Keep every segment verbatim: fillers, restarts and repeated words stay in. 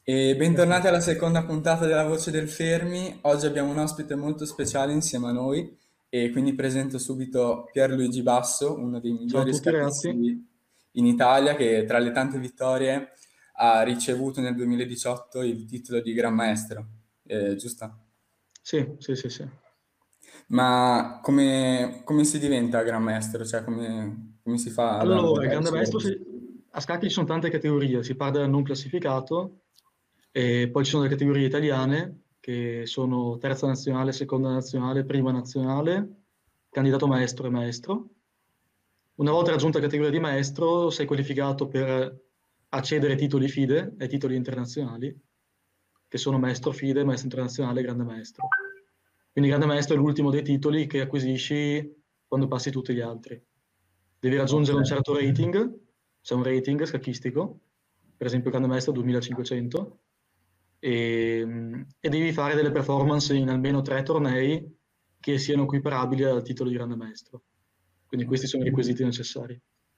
E bentornati Perfetto. alla seconda puntata della Voce del Fermi. Oggi abbiamo un ospite molto speciale insieme a noi e quindi presento subito Pierluigi Basso, uno dei Ciao a migliori tutti ragazzi. scacchisti in Italia, che tra le tante vittorie ha ricevuto nel duemiladiciotto il titolo di Gran Maestro, eh, giusto? Sì, sì, sì, sì. Ma come, come si diventa Gran Maestro? Cioè come, come si fa ad, Allora, il a grande ricevere maestro, questo? si- a scacchi ci sono tante categorie, si parte dal non classificato e poi ci sono le categorie italiane che sono terza nazionale, seconda nazionale, prima nazionale, candidato maestro e maestro. Una volta raggiunta la categoria di maestro sei qualificato per accedere ai titoli FIDE, ai titoli internazionali, che sono maestro FIDE, maestro internazionale e grande maestro. Quindi grande maestro è l'ultimo dei titoli che acquisisci quando passi tutti gli altri. Devi Ok. raggiungere un certo rating, c'è un rating scacchistico, per esempio il grande maestro duemilacinquecento, e, e devi fare delle performance in almeno tre tornei che siano equiparabili al titolo di grande maestro. Quindi questi sono i requisiti necessari.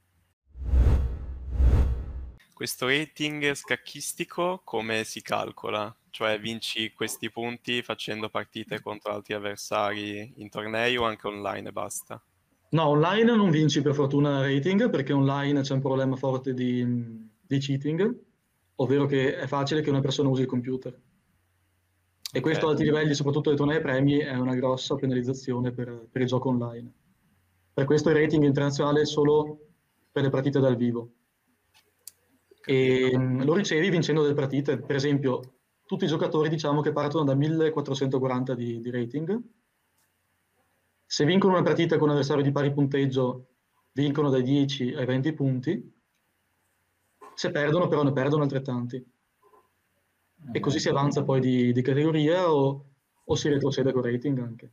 Questo rating scacchistico come si calcola? Cioè vinci questi punti facendo partite contro altri avversari in tornei o anche online e basta? No, online non vinci per fortuna rating perché online c'è un problema forte di, di cheating, ovvero che è facile che una persona usi il computer. E Ok, questo a alti livelli, soprattutto dei tornei premi, è una grossa penalizzazione per, per il gioco online. Per questo il rating internazionale è solo per le partite dal vivo. capito. E mh, lo ricevi vincendo delle partite. Per esempio, tutti i giocatori diciamo che partono da millequattrocentoquaranta di, di rating. Se vincono una partita con un avversario di pari punteggio, vincono dai dieci ai venti punti. Se perdono, però, ne perdono altrettanti. E così si avanza poi di, di categoria o, o si retrocede con rating anche.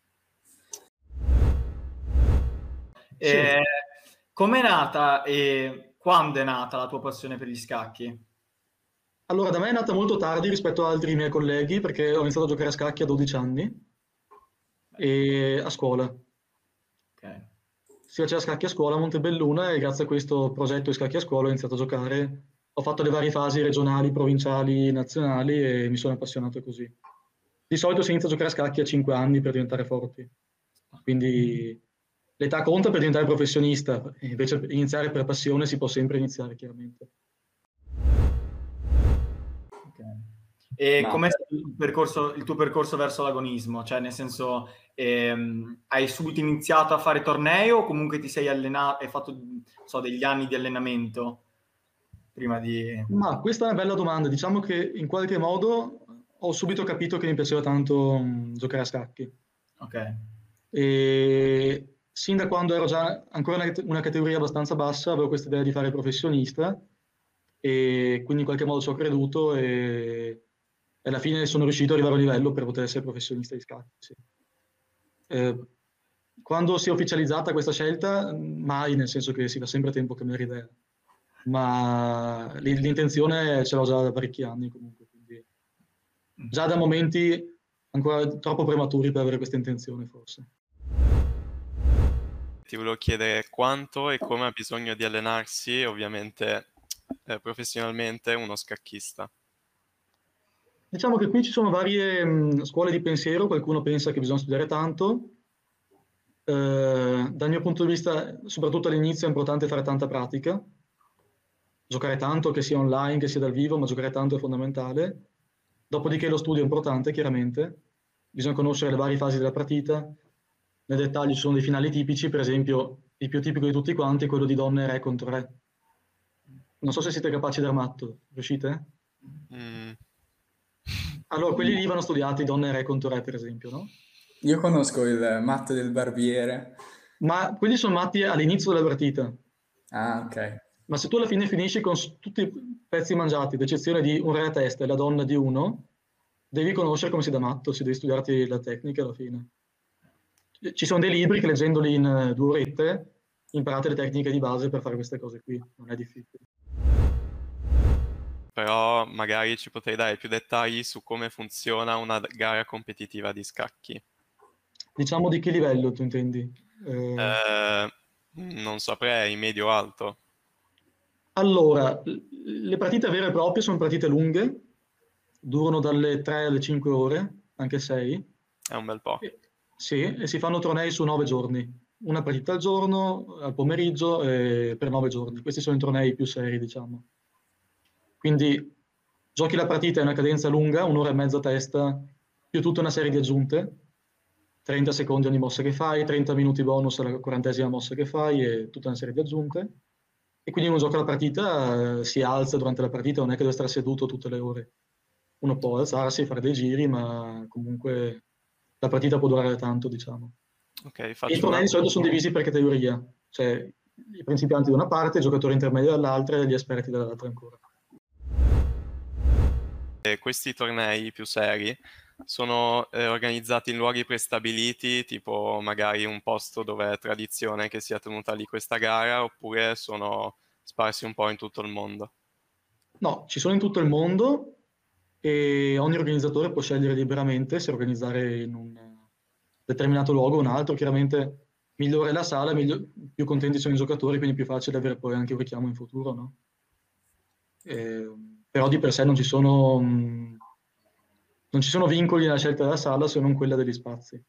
Eh, Sì. com'è nata e quando è nata la tua passione per gli scacchi? Allora, da me è nata molto tardi rispetto ad altri miei colleghi, perché ho iniziato a giocare a scacchi a dodici anni e a scuola. Ok. Si faceva scacchi a scuola a Montebelluna e grazie a questo progetto di scacchi a scuola ho iniziato a giocare. Ho fatto le varie fasi regionali, provinciali, nazionali e mi sono appassionato così. Di solito si inizia a giocare a scacchi a cinque anni per diventare forti. Quindi l'età conta per diventare professionista, e invece per iniziare per passione si può sempre iniziare, chiaramente. Ok. E Ma com'è stato il tuo percorso, il tuo percorso verso l'agonismo? Cioè, nel senso, ehm, hai subito iniziato a fare tornei o comunque ti sei allenato, hai fatto, non so, degli anni di allenamento prima di... Ma questa è una bella domanda. Diciamo che in qualche modo ho subito capito che mi piaceva tanto mh, giocare a scacchi. Ok. E sin da quando ero già ancora una, una categoria abbastanza bassa, avevo questa idea di fare il professionista e quindi in qualche modo ci ho creduto e, e alla fine sono riuscito ad arrivare a un livello per poter essere professionista di scacchi. Sì. Eh, quando si è ufficializzata questa scelta, mai, nel senso che si dà sempre tempo a cambiare idea, ma l- l'intenzione ce l'ho già da parecchi anni comunque, quindi già da momenti ancora troppo prematuri per avere questa intenzione forse. Ti volevo chiedere quanto e come ha bisogno di allenarsi, ovviamente eh, professionalmente, uno scacchista. Diciamo che qui ci sono varie mh, scuole di pensiero, qualcuno pensa che bisogna studiare tanto. Eh, dal mio punto di vista, soprattutto all'inizio è importante fare tanta pratica, giocare tanto, che sia online, che sia dal vivo, ma giocare tanto è fondamentale. Dopodiché lo studio è importante, chiaramente, bisogna conoscere le varie fasi della partita. Nel dettaglio ci sono dei finali tipici, per esempio il più tipico di tutti quanti è quello di donne re contro re. Non so se siete capaci d'armatto, riuscite? Mm, Allora, quelli lì vanno studiati donne re contro re, per esempio, no? io conosco il matto del barbiere. Ma quelli sono matti all'inizio della partita. Ah, ok. Ma se tu alla fine finisci con s- tutti i pezzi mangiati, ad eccezione di un re a testa e la donna di uno, devi conoscere come si dà matto, si devi studiarti la tecnica alla fine. Ci sono dei libri che leggendoli in eh, due orette imparate le tecniche di base per fare queste cose qui, non è difficile. però magari ci potrei dare più dettagli su come funziona una gara competitiva di scacchi. Diciamo di che livello tu intendi? Eh, Eh, non saprei, medio-alto. allora, l- le partite vere e proprie sono partite lunghe, durano dalle tre alle cinque ore, anche sei. È un bel po'. E, sì, e si fanno tornei su nove giorni. Una partita al giorno, al pomeriggio, e per nove giorni. Questi sono i tornei più seri, diciamo. Quindi giochi la partita in una cadenza lunga, un'ora e mezza a testa, più tutta una serie di aggiunte, trenta secondi ogni mossa che fai, trenta minuti bonus alla quarantesima mossa che fai e tutta una serie di aggiunte. E quindi uno gioca la partita, eh, si alza durante la partita, non è che deve stare seduto tutte le ore. Uno può alzarsi, fare dei giri, ma comunque la partita può durare tanto, diciamo. Ok, I faccio tornei una... di solito sono divisi per categoria, cioè i principianti da una parte, i giocatori intermedi dall'altra e gli esperti dall'altra ancora. E questi tornei più seri sono eh, organizzati in luoghi prestabiliti, tipo magari un posto dove è tradizione che sia tenuta lì questa gara, oppure sono sparsi un po' in tutto il mondo? No, ci sono in tutto il mondo e ogni organizzatore può scegliere liberamente se organizzare in un determinato luogo o un altro. Chiaramente migliore è la sala, miglio- più contenti sono i giocatori, quindi più facile avere poi anche un richiamo in futuro, no? Eh, però di per sé non ci sono, mh, non ci sono vincoli nella scelta della sala se non quella degli spazi.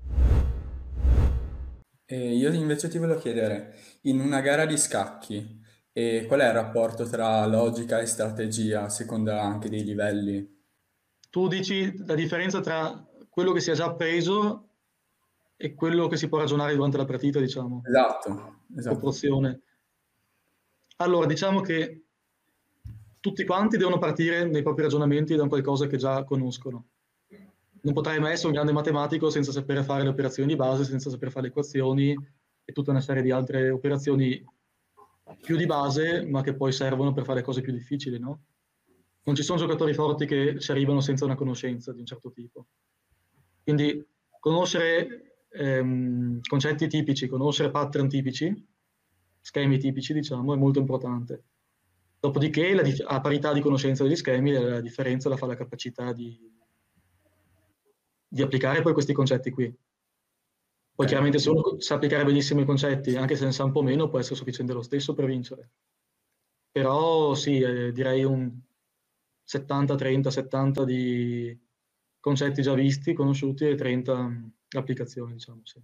E io invece ti volevo chiedere, in una gara di scacchi, eh, qual è il rapporto tra logica e strategia, a seconda anche dei livelli? Tu dici la differenza tra quello che si è già preso e quello che si può ragionare durante la partita, diciamo, Esatto, esatto. proporzione. Allora, diciamo che tutti quanti devono partire nei propri ragionamenti da un qualcosa che già conoscono. Non potrai mai essere un grande matematico senza sapere fare le operazioni di base, senza saper fare le equazioni e tutta una serie di altre operazioni più di base, ma che poi servono per fare cose più difficili, no? Non ci sono giocatori forti che ci arrivano senza una conoscenza di un certo tipo. Quindi conoscere ehm, concetti tipici, conoscere pattern tipici, schemi tipici, diciamo, è molto importante. Dopodiché, la dif- a parità di conoscenza degli schemi, la differenza la fa la capacità di, di applicare poi questi concetti qui. Poi Ok. chiaramente se uno sa applicare benissimo i concetti, anche se ne sa un po' meno, può essere sufficiente lo stesso per vincere. Però sì, eh, direi un settanta trenta, settanta di concetti già visti, conosciuti e trenta mh, applicazioni, diciamo, sì.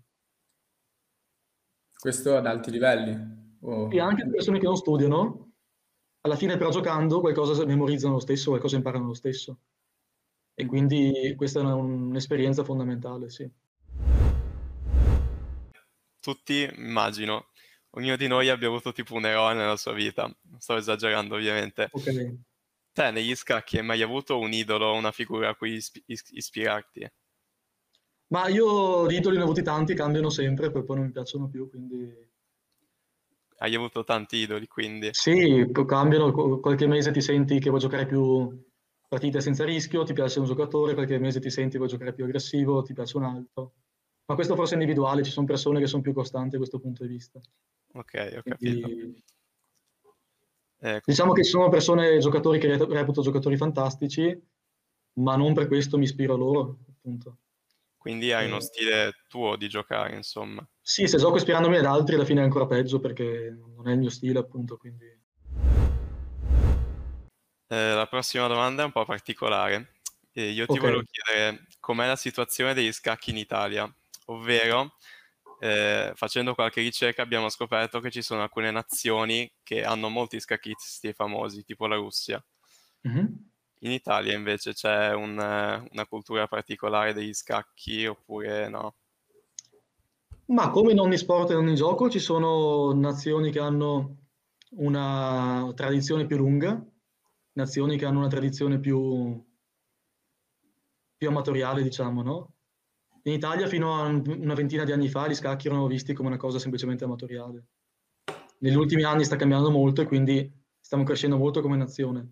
Questo ad alti livelli? O- E anche le persone che non studiano, alla fine però giocando qualcosa memorizzano lo stesso, qualcosa imparano lo stesso. E quindi questa è una- un'esperienza fondamentale, sì. Tutti, immagino, ognuno di noi abbia avuto tipo un eroe nella sua vita. Non sto esagerando, ovviamente. Ok. Te, negli scacchi, hai mai avuto un idolo, una figura a cui ispi- is- ispirarti? Ma io di idoli ne ho avuti tanti, cambiano sempre, poi poi non mi piacciono più, quindi... Hai avuto tanti idoli, quindi. Sì, co- cambiano, qu- qualche mese ti senti che vuoi giocare più partite senza rischio, ti piace un giocatore, qualche mese ti senti che vuoi giocare più aggressivo, ti piace un altro. Ma questo forse è individuale, ci sono persone che sono più costanti da questo punto di vista. Ok, ho capito. Quindi, Eh, diciamo che ci sono persone, giocatori che re- reputo giocatori fantastici, ma non per questo mi ispiro a loro, appunto. quindi hai uno Eh, stile tuo di giocare, insomma. sì, se gioco ispirandomi ad altri, alla fine è ancora peggio perché non è il mio stile, appunto, quindi... Eh, la prossima domanda è un po' particolare. Eh, io ti Ok. volevo chiedere com'è la situazione degli scacchi in Italia, ovvero eh, facendo qualche ricerca abbiamo scoperto che ci sono alcune nazioni che hanno molti scacchisti famosi, tipo la Russia. Mhm. In Italia invece c'è un, eh, una cultura particolare degli scacchi oppure no? Ma come in ogni sport e in ogni gioco ci sono nazioni che hanno una tradizione più lunga, nazioni che hanno una tradizione più, più amatoriale, diciamo, no? In Italia fino a un- una ventina di anni fa gli scacchi erano visti come una cosa semplicemente amatoriale. Negli ultimi anni sta cambiando molto e quindi stiamo crescendo molto come nazione.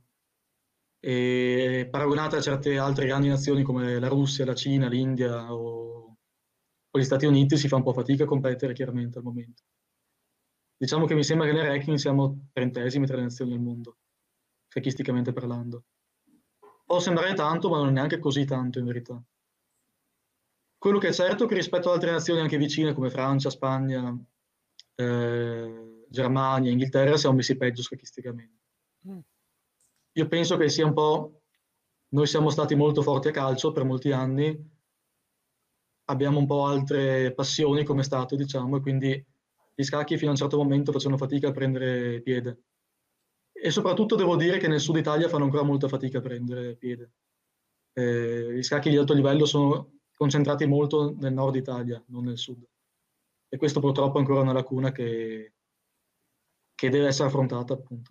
E paragonata a certe altre grandi nazioni come la Russia, la Cina, l'India o, o gli Stati Uniti si fa un po' fatica a competere chiaramente al momento. Diciamo che mi sembra che nel ranking siamo trentesimi tra le nazioni del mondo, sciachisticamente parlando. Può sembrare tanto, ma non è neanche così tanto in verità. Quello che è certo è che rispetto ad altre nazioni anche vicine come Francia, Spagna, eh, Germania, Inghilterra siamo messi peggio sciachisticamente. Mm. Io penso che sia un po' Noi siamo stati molto forti a calcio per molti anni, abbiamo un po' altre passioni come stato, diciamo, e quindi gli scacchi fino a un certo momento facevano fatica a prendere piede. E soprattutto devo dire che nel sud Italia fanno ancora molta fatica a prendere piede. Eh, gli scacchi di alto livello sono concentrati molto nel nord Italia, non nel sud. E questo purtroppo è ancora una lacuna che, che deve essere affrontata, appunto.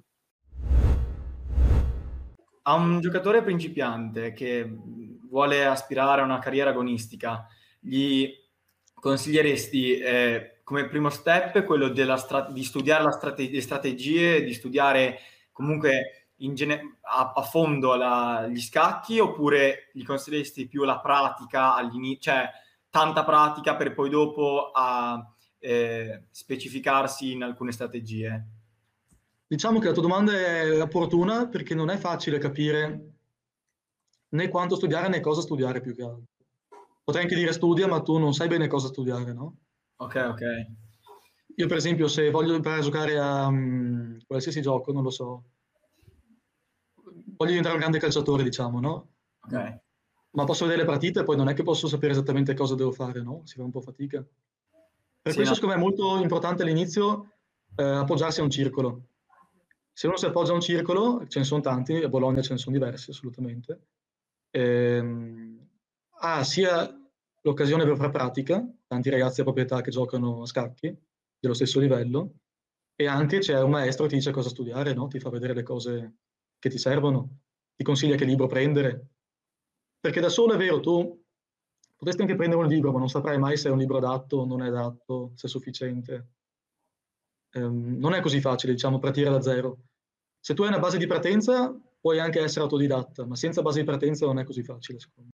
A un giocatore principiante che vuole aspirare a una carriera agonistica, gli consiglieresti eh, come primo step quello della stra- di studiare la strate- le strategie, di studiare comunque in gene- a-, a fondo la- gli scacchi, oppure gli consiglieresti più la pratica all'inizio, cioè tanta pratica per poi dopo a, eh, specificarsi in alcune strategie? Diciamo che la tua domanda è opportuna perché non è facile capire né quanto studiare né cosa studiare più che altro. Potrei anche dire studia, ma tu non sai bene cosa studiare, no? Ok, ok. Io per esempio se voglio imparare a giocare a um, qualsiasi gioco, non lo so, voglio diventare un grande calciatore, diciamo, no? Ok. Ma posso vedere le partite e poi non è che posso sapere esattamente cosa devo fare, no? Si fa un po' fatica. Per Sì, questo no. secondo me è molto importante all'inizio eh, appoggiarsi a un circolo. Se uno si appoggia a un circolo, ce ne sono tanti, a Bologna ce ne sono diversi assolutamente, ehm, ha sia l'occasione per fare pratica, tanti ragazzi a proprietà che giocano a scacchi dello stesso livello, e anche c'è un maestro che ti dice cosa studiare, no? Ti fa vedere le cose che ti servono, ti consiglia che libro prendere. Perché da solo è vero, tu potresti anche prendere un libro, ma non saprai mai se è un libro adatto o non è adatto, se è sufficiente. Ehm, non è così facile, diciamo, partire da zero. Se tu hai una base di partenza, puoi anche essere autodidatta, ma senza base di partenza non è così facile, secondo me.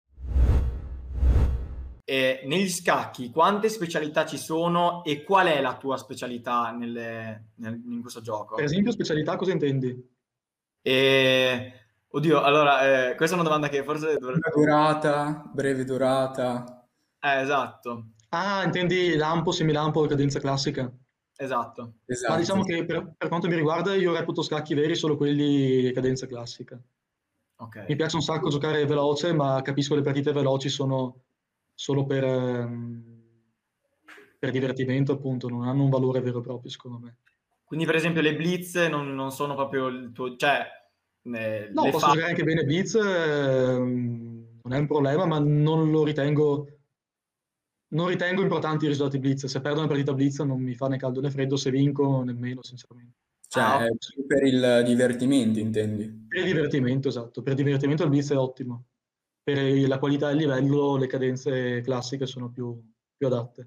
E negli scacchi, quante specialità ci sono e qual è la tua specialità nelle, nel, in questo gioco? Per esempio, specialità, cosa intendi? E, oddio, allora, eh, questa è una domanda che forse dovrei... Lunga durata, breve durata. Eh, esatto, Ah, intendi lampo, semilampo, cadenza classica? esatto. Ma Esatto. diciamo che per, per quanto mi riguarda io reputo scacchi veri solo quelli di cadenza classica. Ok. Mi piace un sacco giocare veloce, ma capisco che le partite veloci sono solo per, ehm, per divertimento, appunto, non hanno un valore vero e proprio, secondo me. Quindi, per esempio, le blitz non, non sono proprio il tuo... cioè, eh, No, le posso fa... giocare anche bene Blitz, ehm, non è un problema, ma non lo ritengo, non ritengo importanti i risultati Blitz. Se perdo una partita Blitz non mi fa né caldo né freddo, se vinco nemmeno, sinceramente. Cioè, Ah, è più per il divertimento, intendi? Per il divertimento, esatto. Per il divertimento il Blitz è ottimo. Per il- la qualità e il livello le cadenze classiche sono più, più adatte.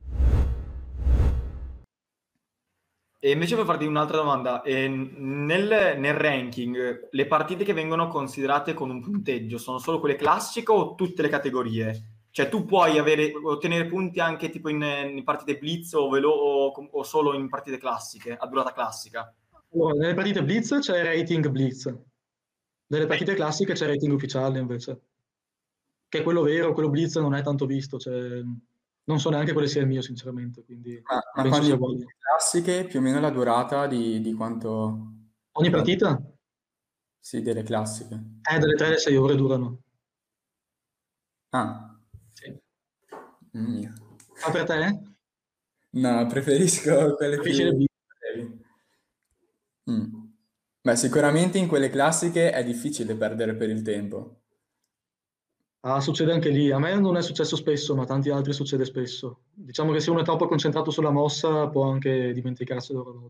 e invece per farti un'altra domanda, eh, nel, nel ranking, le partite che vengono considerate con un punteggio sono solo quelle classiche o tutte le categorie? Cioè tu puoi avere, ottenere punti anche tipo in, in partite blitz o, velo, o, o solo in partite classiche, a durata classica? Allora, nelle partite Blitz c'è rating Blitz, nelle partite classiche c'è rating ufficiale invece, che è quello vero, quello Blitz non è tanto visto, cioè, non so neanche quale sia il mio sinceramente, quindi Ma, ma penso quando sia dici uguale. classiche, più o meno la durata di, di quanto... Ogni quanto- partita? Sì, delle classiche. Eh, dalle tre alle sei ore durano. Ah, Sì. mia. Ma per te? No, preferisco quelle Preferisci le più Blitz? brevi. Mm. Beh, sicuramente in quelle classiche è difficile perdere per il tempo. Ah, succede anche lì. A me non è successo spesso, ma a tanti altri succede spesso. Diciamo che se uno è troppo concentrato sulla mossa può anche dimenticarsi l'orologio.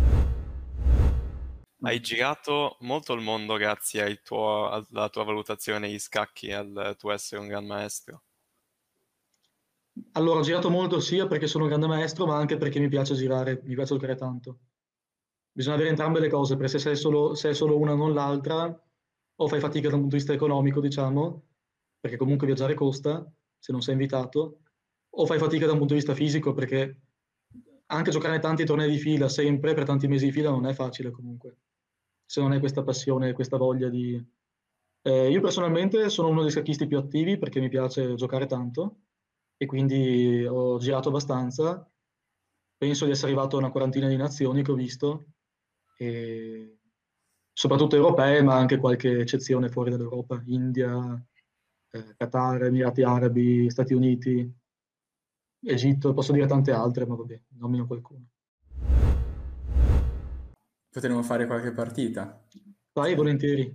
Hai girato molto il mondo grazie al tuo- alla tua valutazione negli scacchi e al tuo essere un gran maestro. Allora, ho girato molto sia perché sono un grande maestro, ma anche perché mi piace girare, mi piace giocare tanto. Bisogna avere entrambe le cose, perché se sei solo, se è solo una non l'altra, o fai fatica da un punto di vista economico, diciamo, perché comunque viaggiare costa, se non sei invitato, o fai fatica da un punto di vista fisico, perché anche giocare tanti tornei di fila, sempre, per tanti mesi di fila, non è facile comunque, se non hai questa passione, questa voglia di... Eh, io personalmente sono uno dei scacchisti più attivi perché mi piace giocare tanto e quindi ho girato abbastanza. Penso di essere arrivato a una quarantina di nazioni che ho visto e soprattutto europee, ma anche qualche eccezione fuori dall'Europa, India, eh, Qatar, Emirati Arabi, Stati Uniti, Egitto, posso dire tante altre, ma vabbè, nomino qualcuno. Potremmo fare qualche partita. Vai, volentieri.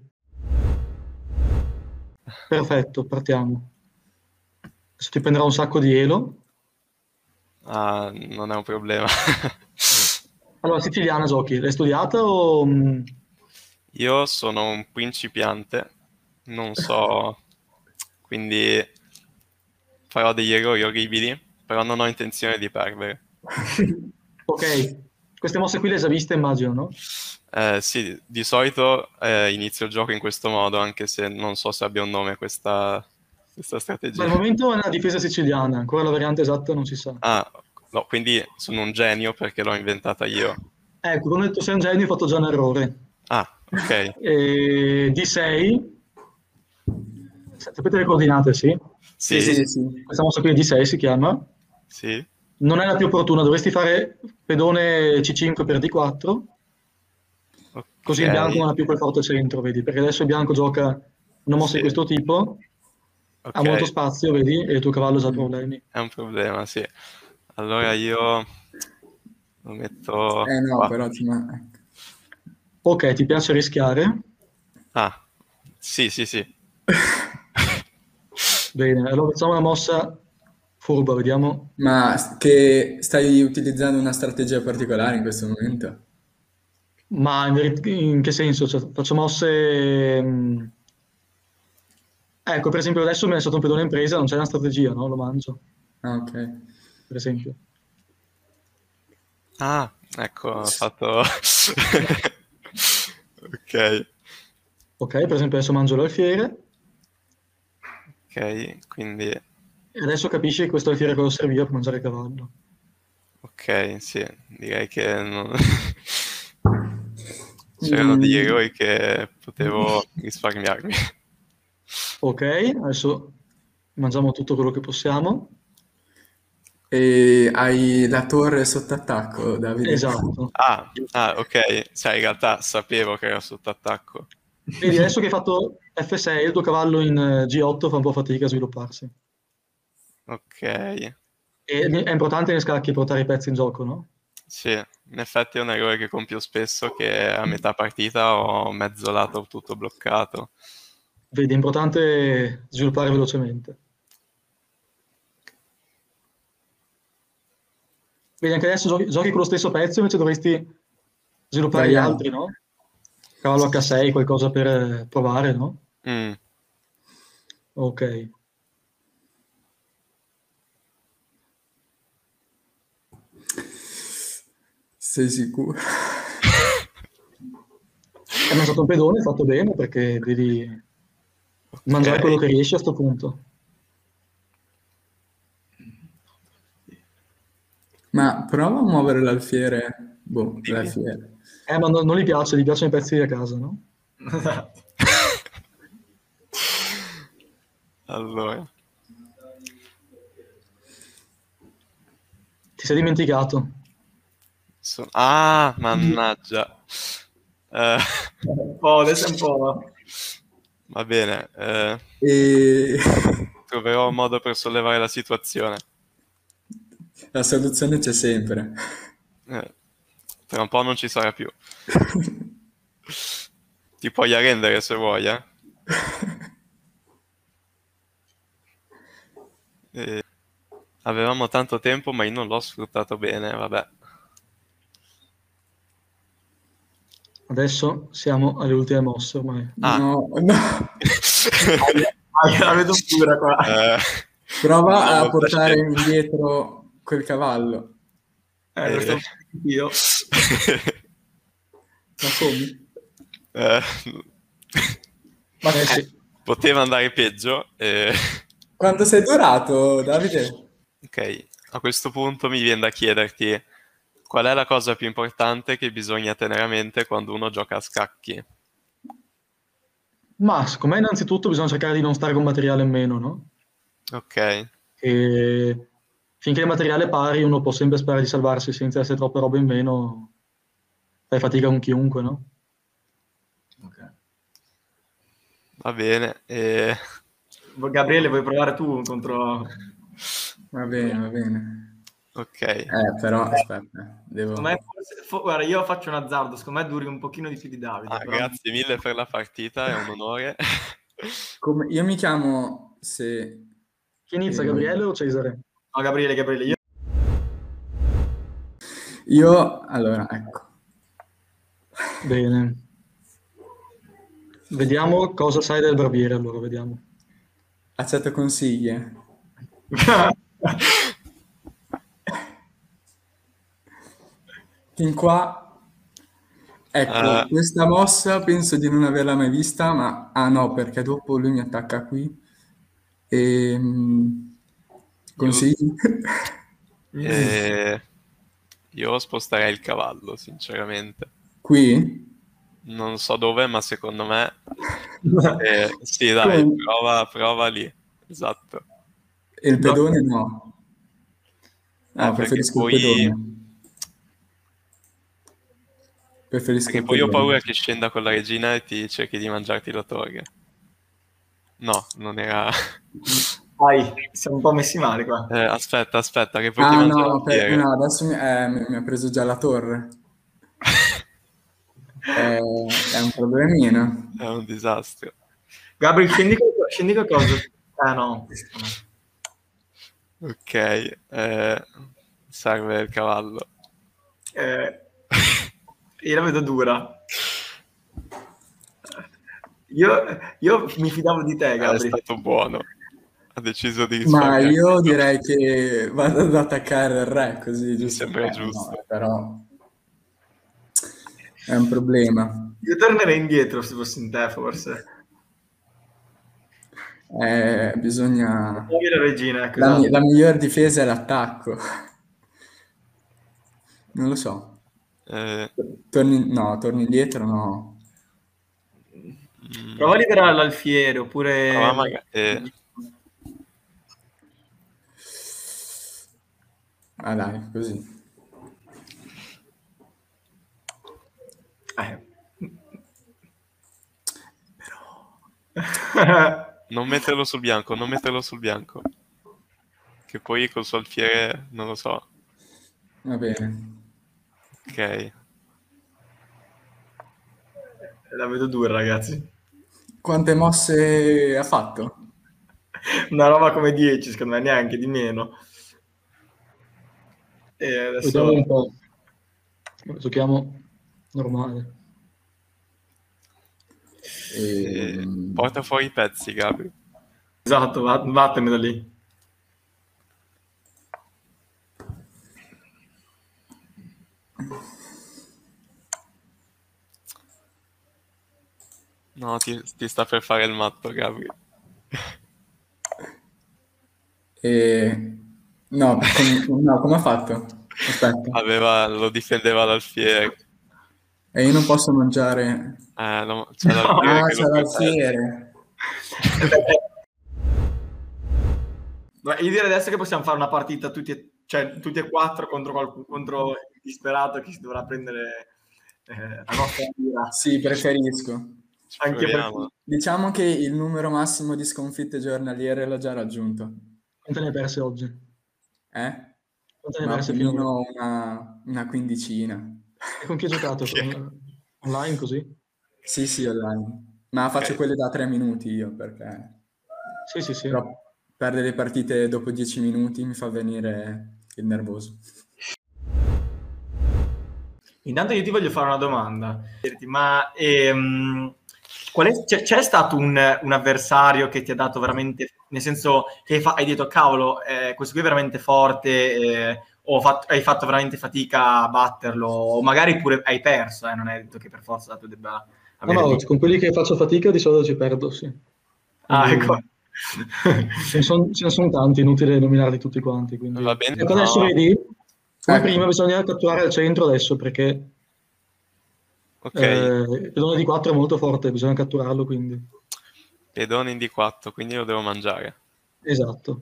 Perfetto, partiamo. Adesso ti prenderò un sacco di elo. Ah, non è un problema. Allora, siciliana giochi, l'hai studiata o... mm, Io sono un principiante, non so, quindi farò degli errori orribili, però non ho intenzione di perdere. Ok, queste mosse qui le hai già viste, immagino, no? Eh, sì, di solito eh, inizio il gioco in questo modo, anche se non so se abbia un nome questa, questa Beh, strategia. al momento è una difesa siciliana, ancora la variante esatta non si sa. Ah, no, quindi sono un genio perché l'ho inventata io. Ecco, come ho detto sei un genio, hai fatto già un errore. Ah, ok. E D sei, sapete le coordinate, sì? Sì, Sì, sì, sì. Questa mossa qui è D sei, si chiama. sì. Non è la più opportuna, dovresti fare pedone C cinque per D quattro, così il bianco non Ok, ha più quel forte centro, vedi? Perché adesso il bianco gioca una mossa sì, di questo tipo, ha ok. molto spazio, vedi? E il tuo cavallo ha già Mm. problemi. È un problema, sì. Allora io lo metto Eh no, qua. però ti ma- ecco. Ok, ti piace rischiare? Ah, sì, sì, sì. Bene, allora facciamo una mossa furba, vediamo. Ma che stai utilizzando una strategia particolare in questo momento? Ma in, veri- in che senso? Cioè, faccio mosse... mh, Ecco, per esempio adesso mi è stato un pedone in presa, non c'è una strategia, no? Lo mangio, Ah, ok. per esempio. Ah, ecco, ho fatto... Ok, Ok, per esempio adesso mangio l'alfiere, ok, quindi... e adesso capisci che questo alfiere cosa serviva per mangiare il cavallo. Ok, sì, direi che non... c'erano degli Mm, eroi che potevo risparmiarmi. Ok, adesso mangiamo tutto quello che possiamo. e hai la torre sotto attacco, Davide? Esatto. Ah, ah, ok, cioè in realtà sapevo che era sotto attacco. Vedi, adesso che hai fatto F sei, il tuo cavallo in eh, G otto fa un po' fatica a svilupparsi. Ok, E è importante nei scacchi portare i pezzi in gioco, no? sì, in effetti è un errore che compio spesso, che a metà partita ho mezzo lato tutto bloccato. Vedi, è importante sviluppare velocemente. Vedi, anche adesso giochi, giochi con lo stesso pezzo, invece dovresti sviluppare gli Variante. altri, no? Cavallo H sei, qualcosa per eh, provare, no? Mm, Ok. Sei sicuro? Hai mangiato un pedone, hai fatto bene, perché devi mangiare quello ok, che riesci a sto punto. Ma prova a muovere l'alfiere. Boh, dimmi. l'alfiere. Eh, ma non, non gli piace, gli piacciono i pezzi a casa, no? Esatto. Allora, Ti sei dimenticato. so- ah, mannaggia. Eh, Un po', adesso è un po'... va bene, eh, E troverò un modo per sollevare la situazione. la soluzione c'è sempre. Eh, tra un po' non ci sarà più. Ti puoi arrendere se vuoi, eh? Eh, avevamo tanto tempo, ma io non l'ho sfruttato bene, vabbè. Adesso siamo alle ultime mosse ormai. Ah, No, no. Ah, la vedo dura qua. eh, Prova non ho a molta portare scelta. indietro quel cavallo. Eh, lo stavo facendo io. Ma come? Eh, Ma Eh sì, poteva andare peggio. eh. quanto sei durato, Davide? Ok, a questo punto mi viene da chiederti qual è la cosa più importante che bisogna tenere a mente quando uno gioca a scacchi? ma secondo me innanzitutto bisogna cercare di non stare con materiale in meno, no? Ok, E finché il materiale è pari uno può sempre sperare di salvarsi senza essere troppe robe in meno, fai fatica con chiunque, no? Va bene. E... Gabriele, vuoi provare tu contro... Va bene, va bene. Ok. Eh, però, aspetta, devo... Secondo me forse- fo- guarda, io faccio un azzardo, secondo me duri un pochino di più di Davide. Ah, però- grazie mille per la partita, è un onore. Come- Io mi chiamo, se... Chi inizia, eh, Gabriele o Cesare? No, Gabriele, Gabriele, io... Io, allora, ecco. Bene. Vediamo cosa sai del barbiere, allora, vediamo. Accetto consigli. Fin qua, ecco, Ah. questa mossa penso di non averla mai vista, ma... Ah no, perché dopo lui mi attacca qui. Ehm, Consigli? E... Io sposterei il cavallo, sinceramente. Qui? Non so dove, ma secondo me... eh, sì, dai, Come? prova, prova lì. Esatto. E il pedone no. Eh, No, perché preferisco il poi... pedone. Preferisco Perché il poi ho pedone. paura che scenda con la regina e ti cerchi di mangiarti la torre. No, non era... Dai, siamo un po' messi male qua. Eh, aspetta, aspetta, che poi ti Ah mangia no, per- l'alfiere. no, adesso mi, eh, mi- mi ha preso già la torre. È, è un problemino. È un disastro. Gabriele, scendi, qual- scendi qualcosa. Ah no, questo no. Ok, eh, serve il cavallo. Eh, io la vedo dura. Io, io mi fidavo di te, È Gabriele. stato buono. Ha deciso di Ma risparmiare. io direi che vado ad attaccare il re, così giusto. sembra Eh, giusto. no, però è un problema. Io tornerei indietro se fossi in te, forse. Eh, bisogna... Muovi la regina, ecco. La, esatto. mi- la miglior difesa è l'attacco. Non lo so. Eh, Torni, no, torni indietro, no. mm, Prova a liberare l'alfiere, oppure... prova maga- eh, Ah dai, così. Eh. non metterlo sul bianco, non metterlo sul bianco. Che poi col suo alfiere, non lo so. Va bene. Ok. La vedo dura, ragazzi. Quante mosse ha fatto? Una roba come dieci, secondo me, neanche di meno. E adesso... Vediamo un po'. Giochiamo normale. Eh, Ehm, porta fuori i pezzi, Gabri. Esatto, va- vattene da lì. No, ti, ti sta per fare il matto, Gabri. e... No, com- no, come ha fatto? Aspetta. Aveva, lo difendeva l'alfiere. E io non posso mangiare... Eh, no, c'è l'alfiere Ah, che c'è lo protegge. l'alfiere. Ma io direi adesso che possiamo fare una partita tutti e, cioè, tutti e quattro contro, qualcuno, contro il disperato che si dovrà prendere eh, la nostra mira. Sì, preferisco. Ci Anche proviamo. perché- Diciamo che il numero massimo di sconfitte giornaliere l'ho già raggiunto. Quante ne hai perse oggi? Eh? Quante ne hai Ma perse più o finora? meno una, una quindicina. E con chi hai giocato? Con- Online così? Sì, sì, online. Ma faccio Ok. quelle da tre minuti io, perché Sì, sì, sì. però perdere le partite dopo dieci minuti mi fa venire il nervoso. Intanto io ti voglio fare una domanda, ma ehm, qual è- c'è, c'è stato un, un avversario che ti ha dato veramente, nel senso che hai, fa- hai detto cavolo, eh, questo qui è veramente forte, eh, o fatto- hai fatto veramente fatica a batterlo, o magari pure hai perso, eh, non è detto che per forza tu debba No, avere no, vinto. con quelli che faccio fatica di solito ci perdo, sì. Ah, Quindi- ecco. Ce ne sono, ce ne sono tanti, inutile nominarli tutti quanti. Quindi... Va bene, Ecco, adesso no. vedi, come Ecco. prima bisogna catturare al centro adesso, perché Ok, eh, il pedone di quattro è molto forte, bisogna catturarlo, quindi. pedone in D quattro, quindi lo devo mangiare. Esatto.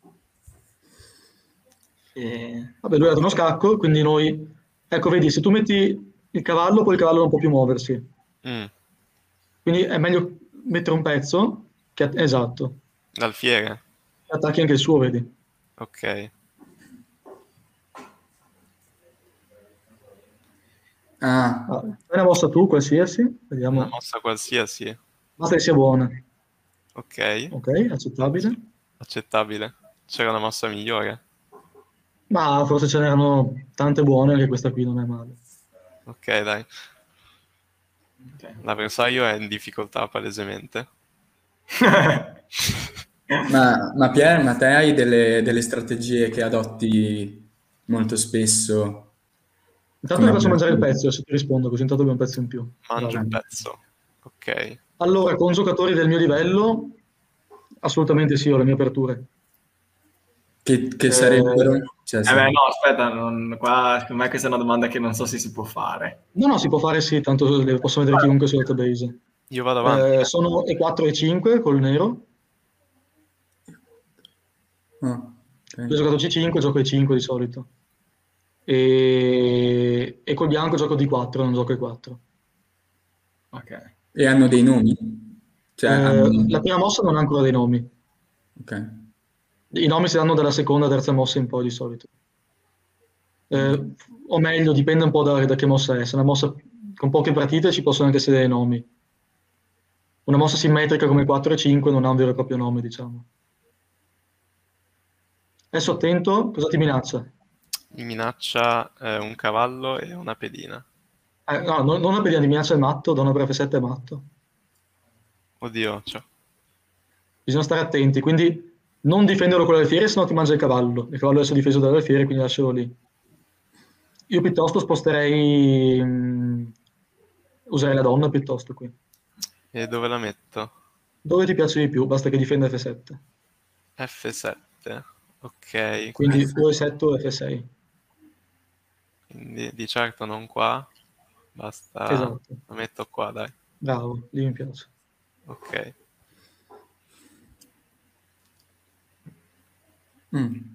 Eh, Vabbè, lui ha dato uno scacco, quindi noi... Ecco, vedi, se tu metti il cavallo, poi il cavallo non può più muoversi. Mm, Quindi è meglio mettere un pezzo, che, esatto, L'alfiere? attacchi anche il suo, vedi? Ok. Ah, Ah, fai una mossa tu, qualsiasi, Una vediamo. mossa qualsiasi. Basta che sia buona. Ok, Ok, accettabile. accettabile. C'era una mossa migliore. Ma forse ce n'erano tante buone, anche questa qui non è male. Ok, dai. Ok. L'avversario è in difficoltà palesemente. ma, ma Pier, ma te hai delle, delle strategie che adotti molto spesso Intanto come ti faccio mangiare il avversario? pezzo, se ti rispondo, così intanto abbiamo un pezzo in più. Mangio Bravo. un pezzo. Ok. Allora, con giocatori del mio livello, assolutamente sì, ho le mie aperture. Che, che Eh, sarebbero? Cioè, Eh beh, se- no, aspetta, non- qua secondo me questa è una domanda che non so se si può fare. no, no, si può fare sì, tanto le posso vedere chiunque sul database. Io vado avanti. Eh, sono e quattro e cinque col nero. ah, Io ho ok. giocato C cinque, gioco e cinque di solito. E, e col bianco gioco D quattro, non gioco e quattro. Ok. E hanno dei nomi? Cioè, Eh, la hanno... prima mossa non ha ancora dei nomi. Ok. I nomi si danno dalla seconda, terza mossa in poi di solito. Mm. Eh, o meglio, dipende un po' da, da che mossa è. Se è una mossa con poche partite ci possono anche essere dei nomi. Una mossa simmetrica come quattro e cinque non ha un vero e proprio nome, diciamo. Adesso attento, cosa ti minaccia? Mi minaccia eh, un cavallo e una pedina. Eh, no, non, non una pedina, ti minaccia il matto, donna per F sette è matto. Oddio, cioè, Bisogna stare attenti, quindi non difenderlo con l'alfiere, sennò ti mangia il cavallo. Il cavallo adesso è difeso dall'alfiere, quindi lascialo lì. Io piuttosto sposterei... mh, userei la donna piuttosto qui. e dove la metto? Dove ti piace di più? Basta che difenda F sette. F sette. Ok, Quindi F- o E sette o F sei. quindi di certo non qua. Basta, Esatto. la metto qua, dai. Bravo, lì mi piace. Ok. mm.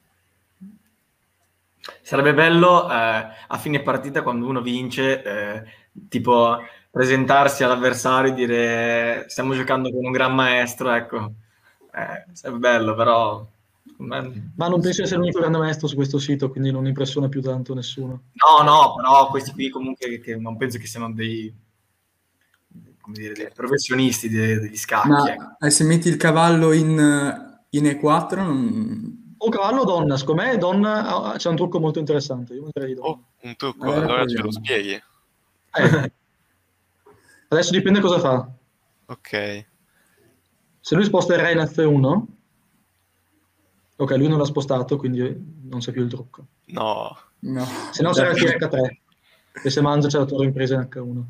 Sarebbe bello eh, a fine partita quando uno vince, eh, tipo presentarsi all'avversario e dire stiamo giocando con un gran maestro, ecco. Eh, sarebbe bello, però secondo me- Ma non penso di essere l'unico grande maestro su questo sito, quindi non impressiona più tanto nessuno. No, no, però questi qui comunque che non penso che siano dei, come dire, dei professionisti de- degli scacchi, ecco. Ma eh, se metti il cavallo in, in E quattro, non... O cavallo o donna, secondo me donna ah, c'è un trucco molto interessante, io metterei di Oh, donna. un trucco, Allora allora ce lo proviamo. spieghi. Eh, adesso dipende cosa fa. Ok. Se lui sposta il re in F uno, ok, lui non l'ha spostato, quindi non c'è più il trucco. No. No. Se no sarà il fiere H tre, e se mangia c'è la torre impresa in H uno.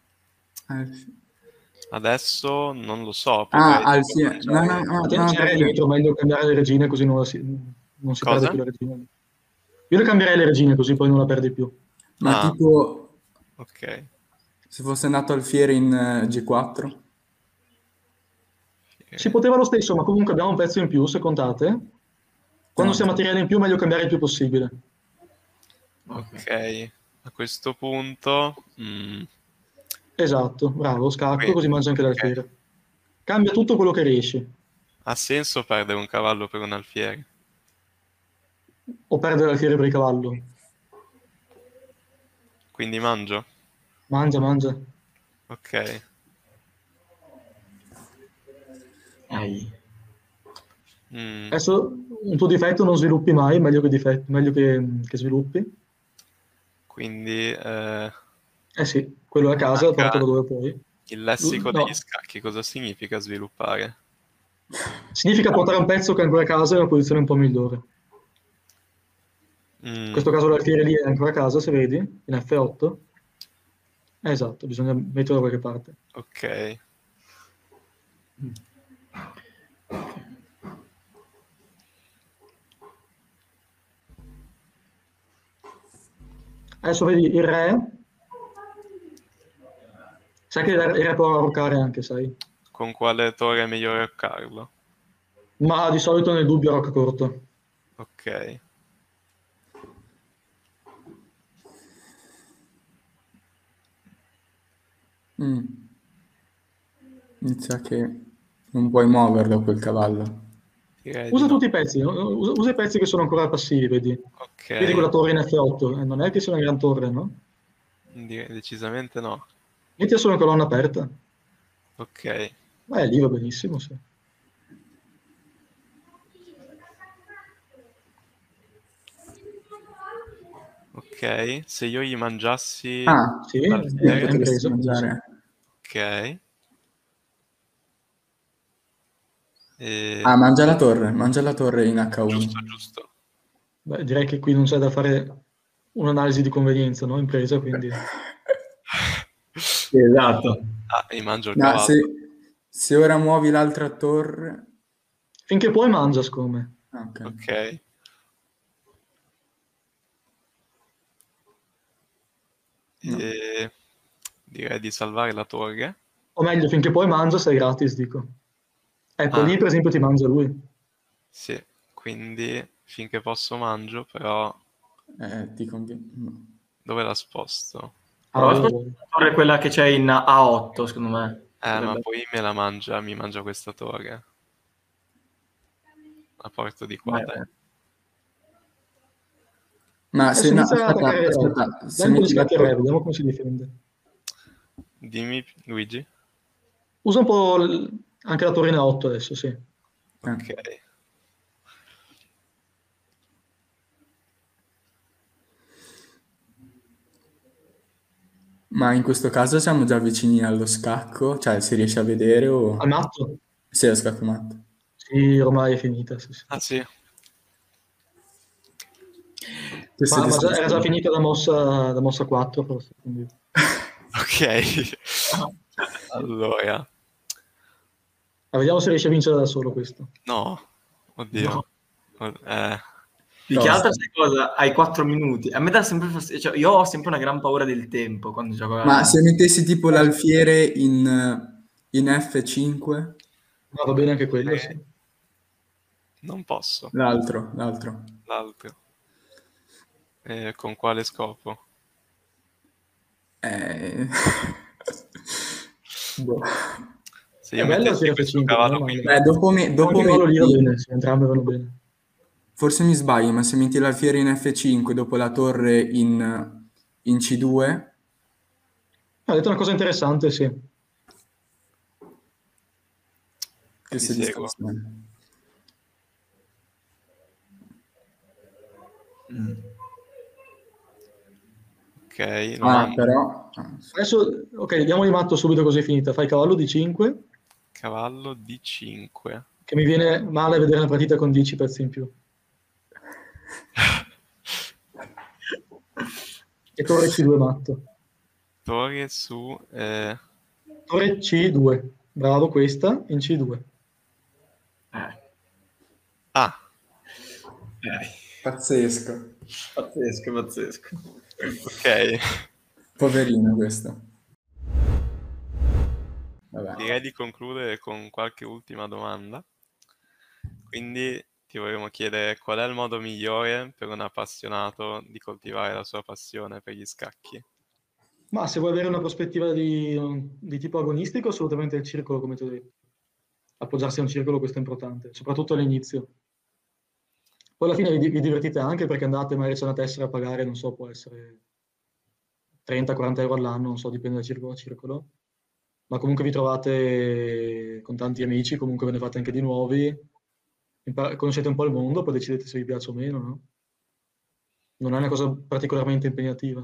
Adesso non lo so, Ah, potrei al tipo fine... No, no, mangiare... no, Te- no, C'è il re perché... dietro, meglio cambiare le regine così non, la si, non si perde Cosa? più la regina. Io le cambierei le regine così poi non la perdi più. Ma Ah, tipo, ok. se fosse andato al fiere in eh, G quattro? Si poteva lo stesso, ma comunque abbiamo un pezzo in più, se contate. Quando No, si ha ok. materiale in più, meglio cambiare il più possibile. Ok. A questo punto... mm, Esatto, bravo, scacco, qui- così mangia anche ok. l'alfiere. Cambia tutto quello che riesci. Ha senso perdere un cavallo per un alfiere? O perdere l'alfiere per il cavallo. Quindi mangio? Mangia, mangia. Ok. Ai. Mm, Adesso un tuo difetto non sviluppi mai, meglio che, difetto, meglio che, che sviluppi. quindi... eh, Eh sì, quello è a casa, manca portalo dove puoi. il L- lessico degli No, scacchi. Cosa significa sviluppare? significa portare un pezzo che è ancora a casa in una posizione un po' migliore. In Mm, questo caso l'alfiere lì è ancora a casa, se vedi, in F otto. Eh, esatto, bisogna metterlo da qualche parte. ok. Adesso vedi il re, sai che il re il re può arroccare anche, sai? Con quale torre è meglio arroccarlo? Ma di solito nel dubbio arrocca corto. Ok. Mm. Mi sa che non puoi muoverlo quel cavallo. Direi Usa di no. tutti i pezzi, no? usa, usa i pezzi che sono ancora passivi, vedi? Vedi quella Ok, torre in F otto, eh, non è che sia una gran torre, no? direi decisamente no. Metti solo una colonna aperta. Ok, Eh, lì va benissimo, sì. ok. Se io gli mangiassi Ah, Sì, è, sì, è l'alfiere, potresti impresa, quindi sì. mangiare. ok. E... Ah, mangia la torre, mangia la torre in H uno. Giusto, giusto. Beh, direi che qui non c'è da fare un'analisi di convenienza, no? Impresa, quindi... Sì, esatto. Ah, mi mangio il Ma cavallo. se, se ora muovi l'altra torre... Finché poi mangia, siccome. Ah, ok. Ok. No. E... Direi di salvare la torre. O meglio, finché poi mangia sei gratis, dico. Ecco, Ah, lì per esempio ti mangia lui. sì. Quindi finché posso mangio, però Eh, ti conviene... no. dove la sposto? Ah, Prova a dove la spostare vuoi? la torre quella che c'è in A otto, secondo me. Eh, ma Potrebbe- poi me la mangia, mi mangia questa torre. La porto di qua, Vai, dai. vai. Ma se Adesso no, inizia a aspetta, attaccare il re. aspetta, se Dai un po' di metti la scatti al re, torre... vediamo come si difende. Dimmi, Luigi. Usa un po' l- anche la torre in A otto adesso, sì. Ok. Ma in questo caso siamo già vicini allo scacco, cioè si riesce a vedere o... Al matto? Sì, allo scacco matto. Sì, ormai è finita, sì, sì. Ah, sì. Questo Ma, ma già- era già discorso... finita da mossa, da mossa quattro, forse. Quindi... Ok. Allora. Ah, vediamo se riesce a vincere da solo questo. No. Oddio. Eh, Più che Tosta. altro, sai cosa? Hai quattro minuti. A me dà sempre fastidio. Cioè, io ho sempre una gran paura del tempo quando gioco a... Ma se mettessi tipo l'alfiere in, in F cinque, Ma va bene anche quello, sì. non posso. l'altro, l'altro. L'altro. Eh, con quale scopo? Eh... boh. Se È io bello mettessi tirare questo F cinque, non è cavallo qui in male. Beh, dopo, me, dopo Anche il cavallo lì va metti... bene, sì, entrambe vanno bene. Forse mi sbaglio, ma se metti l'alfiere in F cinque dopo la torre in, in C due, Ha detto una cosa interessante, sì. che ti si seguo. discussione. Mm. Ok, lo Ah, mando. però... ah, sì. Adesso, ok, diamo di matto subito così è finita. Fai cavallo di cinque, Cavallo D cinque. che mi viene male vedere la partita con dieci pezzi in più. E torre C due matto. Torre su... eh, Torre C due. Bravo, questa in C due. Eh. Ah, Eh. Pazzesco. Pazzesco, pazzesco. ok. Poverino questo. Vabbè. Direi di concludere con qualche ultima domanda. Quindi ti vorremmo chiedere qual è il modo migliore per un appassionato di coltivare la sua passione per gli scacchi? Ma se vuoi avere una prospettiva di, di tipo agonistico, assolutamente il circolo, come ti ho detto. Appoggiarsi a un circolo, questo è importante, soprattutto all'inizio. Poi alla fine vi, vi divertite anche perché andate, magari c'è una tessera a pagare, non so, può essere trenta quaranta euro all'anno, non so, dipende da circolo a circolo. Ma comunque vi trovate con tanti amici, comunque ve ne fate anche di nuovi, impar- conoscete un po' il mondo, poi decidete se vi piace o meno, no? Non è una cosa particolarmente impegnativa.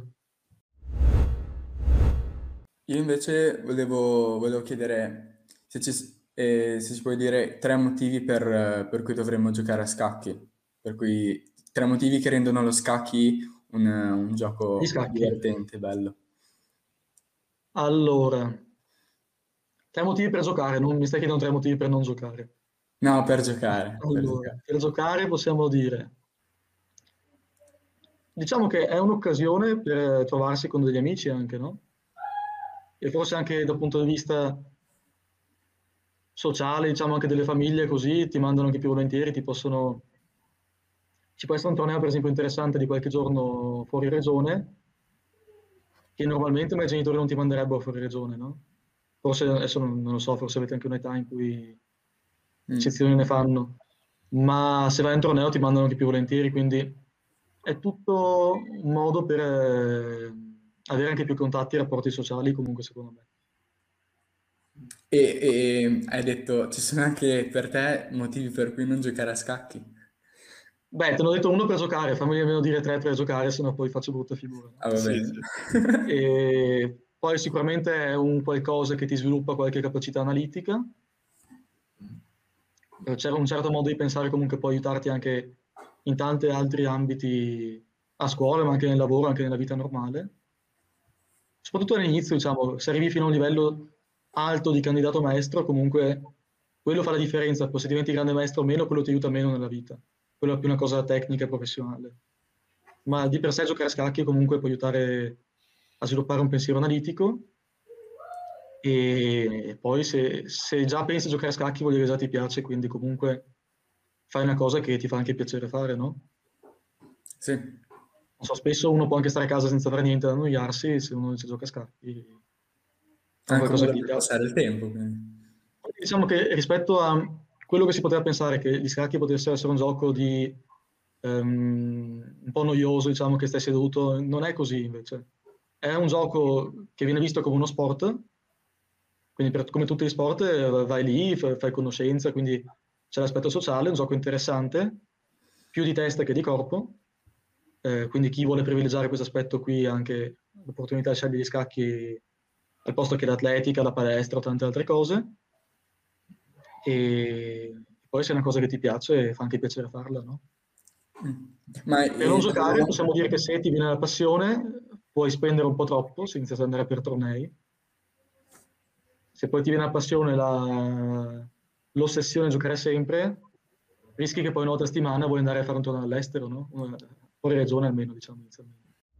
Io invece volevo, volevo chiedere se ci, eh, se ci puoi dire tre motivi per, eh, per cui dovremmo giocare a scacchi. Per cui tre motivi che rendono lo scacchi un, un Gli gioco scacchi. divertente, bello. Allora, tre motivi per giocare, non mi stai chiedendo tre motivi per non giocare. No, per giocare, per Allora, giocare. per giocare possiamo dire, diciamo che è un'occasione per trovarsi con degli amici anche, no? E forse anche dal punto di vista sociale, diciamo anche delle famiglie così, ti mandano anche più volentieri, ti possono... Ci può essere un torneo per esempio interessante di qualche giorno fuori regione, che normalmente i miei genitori non ti manderebbero fuori regione, no? forse adesso non, non lo so, forse avete anche un'età in cui Mm. eccezioni ne fanno, ma se vai in torneo ti mandano anche più volentieri, quindi è tutto un modo per eh, avere anche più contatti e rapporti sociali, comunque secondo me. E, e hai detto, ci sono anche per te motivi per cui non giocare a scacchi? Beh, te ne ho detto uno per giocare, fammi almeno dire tre per giocare, sennò poi faccio brutta figura. No? Ah, va Sì, bene. sì. E poi sicuramente è un qualcosa che ti sviluppa qualche capacità analitica. Eh, C'è un certo modo di pensare comunque può aiutarti anche in tanti altri ambiti a scuola, ma anche nel lavoro, anche nella vita normale. Soprattutto all'inizio, diciamo, se arrivi fino a un livello alto di candidato maestro, comunque quello fa la differenza, poi se diventi grande maestro o meno, quello ti aiuta meno nella vita. Quello è più una cosa tecnica e professionale. Ma di per sé giocare a scacchi comunque può aiutare a sviluppare un pensiero analitico e poi se, se già pensi a giocare a scacchi vuol dire che già ti piace, quindi comunque fai una cosa che ti fa anche piacere fare, no? Sì. Non so, spesso uno può anche stare a casa senza fare niente, da annoiarsi, se uno dice gioca a scacchi, È è anche un qualcosa modo che gli per piace. passare il tempo, quindi. Diciamo che rispetto a quello che si poteva pensare che gli scacchi potessero essere un gioco di ehm, un po' noioso, diciamo che stai seduto, non è così invece. È un gioco che viene visto come uno sport, quindi per- come tutti gli sport eh, vai lì, fa- fai conoscenza, quindi c'è l'aspetto sociale, è un gioco interessante, più di testa che di corpo, eh, quindi chi vuole privilegiare questo aspetto qui ha anche l'opportunità di scegliere gli scacchi al posto che l'atletica, la palestra o tante altre cose. E poi se è una cosa che ti piace, fa anche piacere farla, no? Mm. Ma Per non eh, giocare possiamo dire che se ti viene la passione, puoi spendere un po' troppo se inizi ad andare per tornei. Se poi ti viene la passione, la- l'ossessione a giocare sempre, rischi che poi una volta a settimana vuoi andare a fare un torneo all'estero, no? Una- fuori regione almeno, diciamo, inizialmente.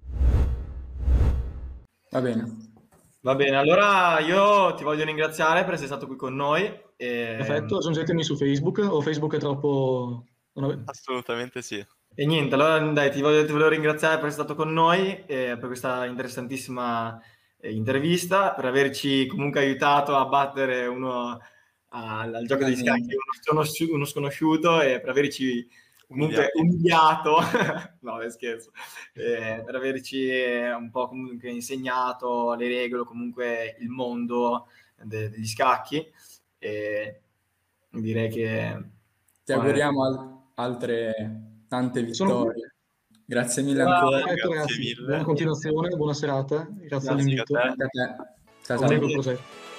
va bene. Va bene, allora io ti voglio ringraziare per essere stato qui con noi. E, Perfetto, aggiungetemi su Facebook, o Facebook è troppo... non ave- Assolutamente sì. e niente, allora dai, ti voglio, ti volevo ringraziare per essere stato con noi, eh, per questa interessantissima eh, intervista, per averci comunque aiutato a battere uno al, al gioco degli scacchi, uno, sconosci- uno sconosciuto, e per averci comunque umiliato, no, è scherzo, eh, per averci eh, un po' comunque insegnato le regole, comunque il mondo de- degli scacchi. E direi che Ti auguriamo al- altre tante Sono qui. vittorie. Grazie mille Allora, ancora. Perfetto, Grazie ragazzi, mille. buona continuazione, buona serata, grazie Grazie all'invito. a te. Anche a te. Ciao, Auguri ciao. col progetto.